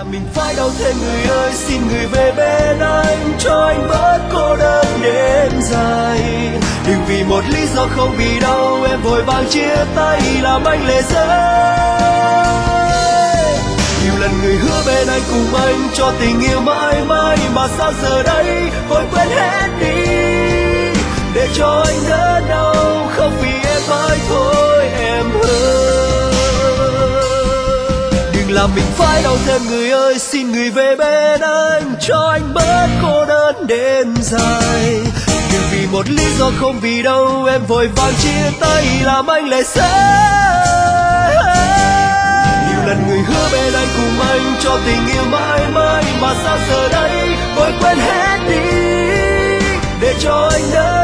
là mình phải đau thêm người ơi, xin người về bên anh cho anh bớt cô đơn đêm dài. Đừng vì một lý do không vì đâu em vội vàng chia tay làm anh lệ rơi. Nhiều lần người hứa bên anh cùng anh cho tình yêu mãi mãi, mà sao giờ đây vội quên hết đi để cho anh đỡ đau, không vì em mãi thôi em ơi. Đừng làm mình phải đau thêm người ơi, xin người về bên anh cho anh bớt cô đơn đêm dài. Đừng vì một lý do không vì đâu em vội vàng chia tay làm anh lệ rơi. Nhiều lần người hứa bên anh cùng anh cho tình yêu mãi mãi, mà sao giờ đây vội quên hết đi để cho anh đỡ